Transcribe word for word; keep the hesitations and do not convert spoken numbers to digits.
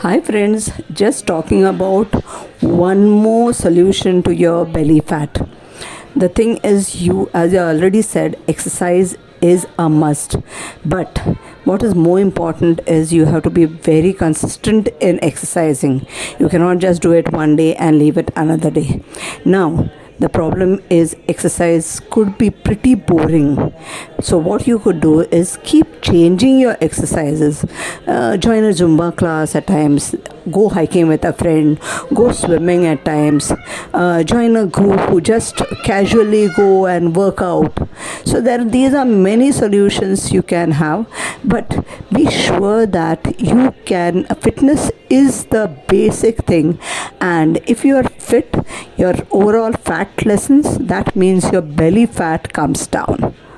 Hi friends, just talking about one more solution to your belly fat. The thing is, you, as I already said, exercise is a must. But what is more important is you have to be very consistent in exercising. You cannot just do it one day and leave it another day. Now, the problem is exercise could be pretty boring. So what you could do is keep changing your exercises. Uh, join a Zumba class at times. Go hiking with a friend. Go swimming at times. Uh, join a group who just casually go and work out. So there, these are many solutions you can have. But be sure that you can. Fitness is the basic thing, and if you are fit, your overall fat lessens. That means your belly fat comes down.